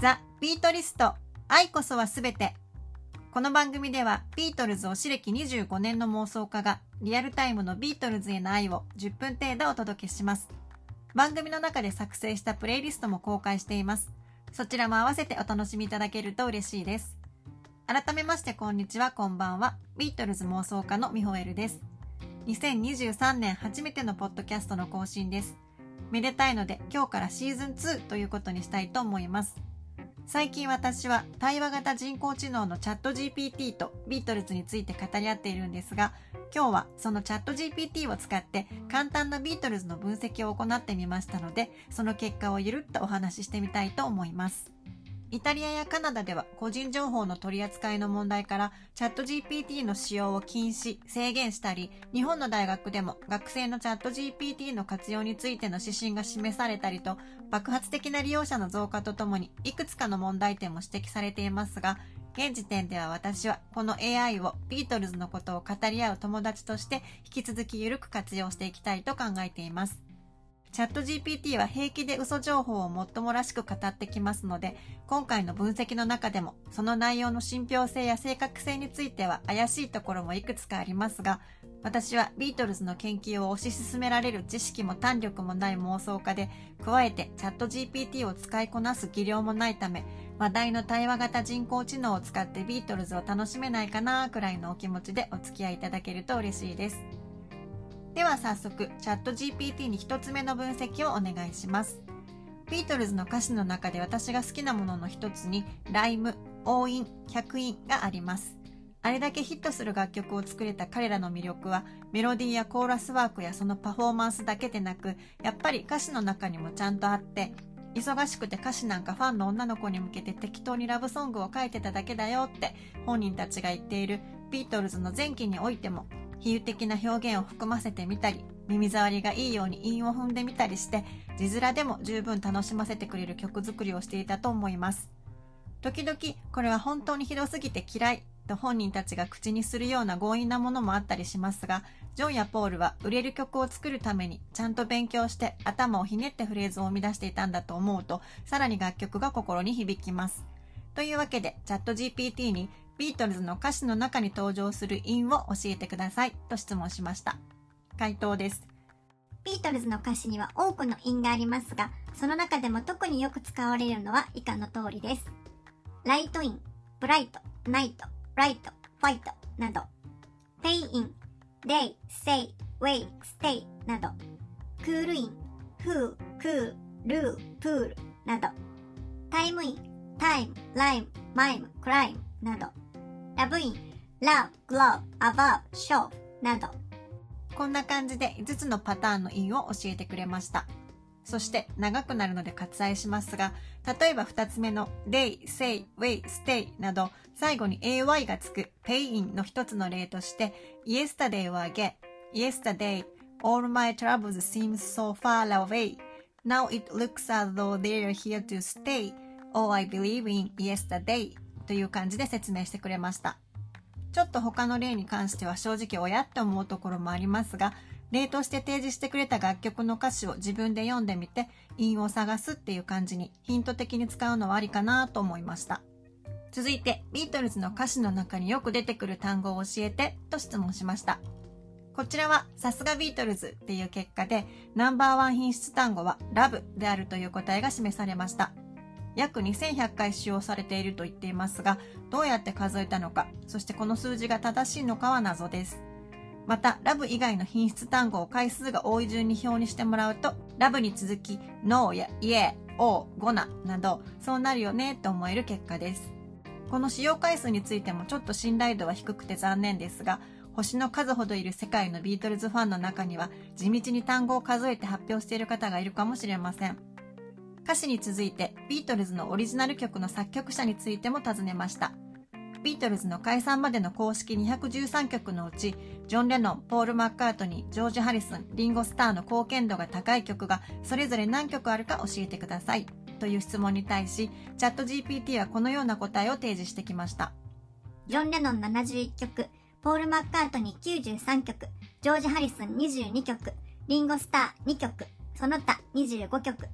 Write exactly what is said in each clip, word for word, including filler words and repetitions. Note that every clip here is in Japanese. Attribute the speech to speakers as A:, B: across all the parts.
A: ザ・ビートリスト、愛こそはすべて。この番組ではビートルズ推し歴にじゅうごねんの妄想家がリアルタイムのビートルズへの愛をじゅっぷん程度お届けします。番組の中で作成したプレイリストも公開しています。そちらも合わせてお楽しみいただけると嬉しいです。改めましてこんにちは、こんばんは。ビートルズ妄想家のミホエルです。にせんにじゅうさんねん初めてのポッドキャストの更新です。めでたいので今日からシーズンツーということにしたいと思います。最近私は対話型人工知能のチャット ジーピーティー とビートルズについて語り合っているんですが、今日はそのチャット ジーピーティー を使って簡単なビートルズの分析を行ってみましたので、その結果をゆるっとお話ししてみたいと思います。イタリアやカナダでは個人情報の取り扱いの問題からチャット ジーピーティー の使用を禁止、制限したり、日本の大学でも学生のチャット ジーピーティー の活用についての指針が示されたりと、爆発的な利用者の増加とともにいくつかの問題点も指摘されていますが、現時点では私はこの エーアイ をビートルズのことを語り合う友達として引き続きゆるく活用していきたいと考えています。チャット ジーピーティー は平気で嘘情報をもっともらしく語ってきますので、今回の分析の中でもその内容の信憑性や正確性については怪しいところもいくつかありますが、私はビートルズの研究を推し進められる知識も胆力もない妄想家で、加えてチャット ジーピーティー を使いこなす技量もないため、話題の対話型人工知能を使ってビートルズを楽しめないかなくらいのお気持ちでお付き合いいただけると嬉しいです。では早速、チャット ジーピーティー に一つ目の分析をお願いします。ビートルズの歌詞の中で私が好きなものの一つに、ライム、押韻、脚韻があります。あれだけヒットする楽曲を作れた彼らの魅力は、メロディーやコーラスワークやそのパフォーマンスだけでなく、やっぱり歌詞の中にもちゃんとあって、忙しくて歌詞なんかファンの女の子に向けて適当にラブソングを書いてただけだよって本人たちが言っているビートルズの前期においても、比喩的な表現を含ませてみたり、耳障りがいいように韻を踏んでみたりして、字面でも十分楽しませてくれる曲作りをしていたと思います。時々、これは本当にひどすぎて嫌いと本人たちが口にするような強引なものもあったりしますが、ジョンやポールは売れる曲を作るためにちゃんと勉強して頭をひねってフレーズを生み出していたんだと思うと、さらに楽曲が心に響きます。というわけで、チャット ジーピーティー にビートルズの歌詞の中に登場する韻を教えてくださいと質問しました。回答です。
B: ビートルズの歌詞には多くの韻がありますが、その中でも特によく使われるのは以下の通りです。ライトイン、ブライト、ナイト、ライト、ファイトなど、ペイイン、デイ、セイ、ウェイ、ステイなど、クールイン、フー、クー、ルー、プールなど、タイムイン、タイム、ライム、マイム、クライムなど、ラブイン、ラブ、グロー、アバブ、ショーなど。
A: こんな感じでいつつのパターンの韻を教えてくれました。そして長くなるので割愛しますが、例えばふたつめの They, Say, Wait, Stay など最後に エーワイ がつく Pay-in の一つの例として Yesterday were again, Yesterday, all my troubles seem so far away. Now it looks as though they're here to stay. Oh, I believe in yesterday. という感じで説明してくれました。ちょっと他の例に関しては正直親って思うところもありますが、例として提示してくれた楽曲の歌詞を自分で読んでみて韻を探すっていう感じにヒント的に使うのはありかなと思いました。続いてビートルズの歌詞の中によく出てくる単語を教えてと質問しました。こちらはさすがビートルズっていう結果で、ナンバーワン品質単語はラブであるという答えが示されました。約にせんひゃっかい使用されていると言っていますが、どうやって数えたのか、そしてこの数字が正しいのかは謎です。また、ラブ以外の品質単語を回数が多い順に表にしてもらうと、ラブに続き、ノーやイエー、オー、ゴナなど、そうなるよねと思える結果です。この使用回数についてもちょっと信頼度は低くて残念ですが、星の数ほどいる世界のビートルズファンの中には、地道に単語を数えて発表している方がいるかもしれません。歌詞に続いてビートルズのオリジナル曲の作曲者についても尋ねました。ビートルズの解散までの公式にひゃくじゅうさんきょくのうち、ジョン・レノン、ポール・マッカートニー、ジョージ・ハリスン、リンゴ・スターの貢献度が高い曲がそれぞれ何曲あるか教えてくださいという質問に対し、チャット ジーピーティー はこのような答えを提示してきました。
B: ジョン・レノンななじゅういっきょく、ポール・マッカートニーきゅうじゅうさんきょく、ジョージ・ハリスンにじゅうにきょく、リンゴ・スターにきょく、その他にじゅうごきょく。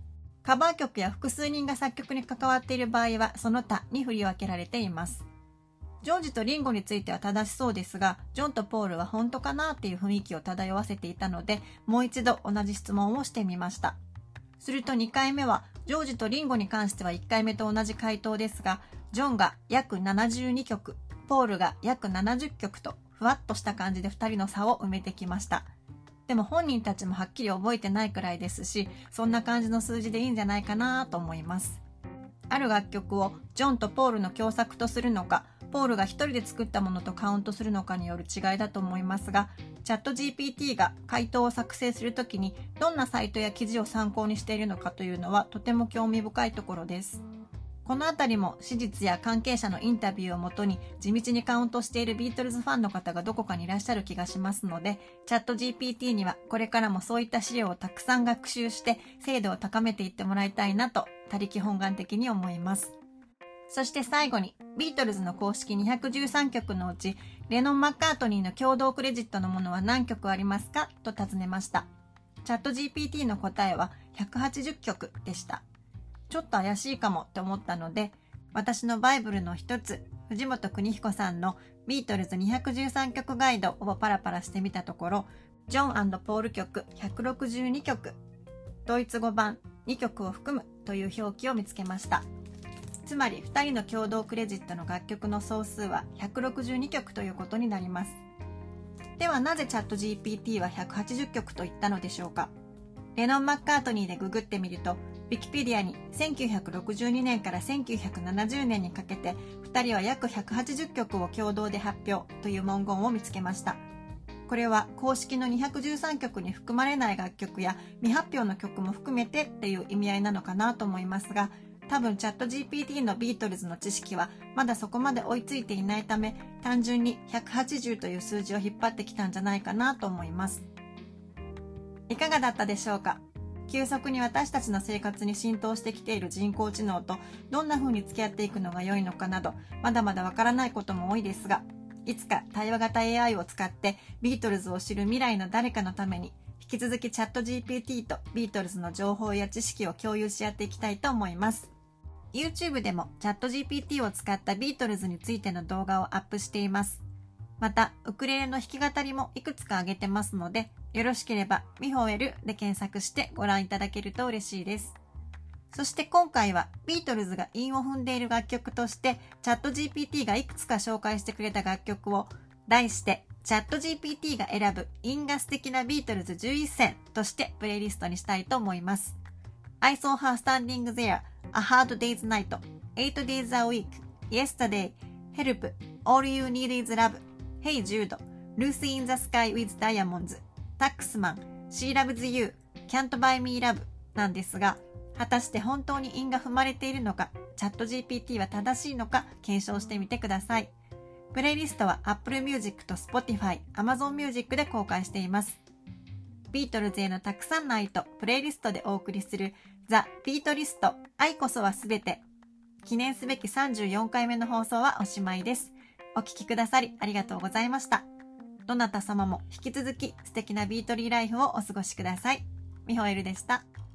A: カバー曲や複数人が作曲に関わっている場合はその他に振り分けられています。ジョージとリンゴについては正しそうですが、ジョンとポールは本当かなっていう雰囲気を漂わせていたので、もう一度同じ質問をしてみました。するとにかいめはジョージとリンゴに関してはいっかいめと同じ回答ですが、ジョンが約ななじゅうにきょく、ポールが約ななじゅっきょくとふわっとした感じでふたりの差を埋めてきました。でも本人たちもはっきり覚えてないくらいですし、そんな感じの数字でいいんじゃないかなと思います。ある楽曲をジョンとポールの共作とするのか、ポールが一人で作ったものとカウントするのかによる違いだと思いますが、チャット ジーピーティー が回答を作成するときにどんなサイトや記事を参考にしているのかというのはとても興味深いところです。このあたりも史実や関係者のインタビューをもとに地道にカウントしているビートルズファンの方がどこかにいらっしゃる気がしますので、チャット ジーピーティー にはこれからもそういった資料をたくさん学習して精度を高めていってもらいたいなと他力本願的に思います。そして最後にビートルズの公式にひゃくじゅうさんきょくのうちレノン・マッカートニーの共同クレジットのものは何曲ありますかと尋ねました。チャット ジーピーティー の答えはひゃくはちじゅっきょくでした。ちょっと怪しいかもって思ったので、私のバイブルの一つ、藤本邦彦さんのビートルズにひゃくじゅうさんきょくガイドをパラパラしてみたところ、ジョン&ポール曲ひゃくろくじゅうにきょく、ドイツ語版にきょくを含むという表記を見つけました。つまりふたりの共同クレジットの楽曲の総数はひゃくろくじゅうにきょくということになります。ではなぜチャット ジーピーティー はひゃくはちじゅっきょくと言ったのでしょうか。レノン・マッカートニーでググってみると、ウィキペディアにせんきゅうひゃくろくじゅうにねんからせんきゅうひゃくななじゅうねんにかけてふたりは約ひゃくはちじゅっきょくを共同で発表という文言を見つけました。これは公式のにひゃくじゅうさんきょくに含まれない楽曲や未発表の曲も含めてっていう意味合いなのかなと思いますが、多分チャット ジーピーティー のビートルズの知識はまだそこまで追いついていないため、単純にひゃくはちじゅうという数字を引っ張ってきたんじゃないかなと思います。いかがだったでしょうか。急速に私たちの生活に浸透してきている人工知能とどんな風に付き合っていくのが良いのかなど、まだまだわからないことも多いですが、いつか対話型 エーアイ を使ってビートルズを知る未来の誰かのために、引き続きチャット ジーピーティー とビートルズの情報や知識を共有し合っていきたいと思います。YouTube でもチャット ジーピーティー を使ったビートルズについての動画をアップしています。また、ウクレレの弾き語りもいくつか上げてますので、よろしければミホエルで検索してご覧いただけると嬉しいです。そして今回はビートルズが韻を踏んでいる楽曲としてチャット ジーピーティー がいくつか紹介してくれた楽曲を題してチャット ジーピーティー が選ぶ韻が素敵なビートルズじゅういっせんとしてプレイリストにしたいと思います。I saw her standing there, a hard day's night, eight days a week, yesterday, help, all you need is love, Hey Jude, Lucy in the Sky with Diamonds, Taxman, She Loves You, Can't Buy Me Love なんですが、果たして本当に韻が踏まれているのか、チャット ジーピーティー は正しいのか検証してみてください。プレイリストは Apple Music と Spotify、Amazon Music で公開しています。ビートルズへのたくさんの愛とプレイリストでお送りするザ・ビートリスト愛こそはすべて。記念すべきさんじゅうよんかいめの放送はおしまいです。お聞きくださりありがとうございました。どなた様も引き続き素敵なビートリーライフをお過ごしください。ミホエルでした。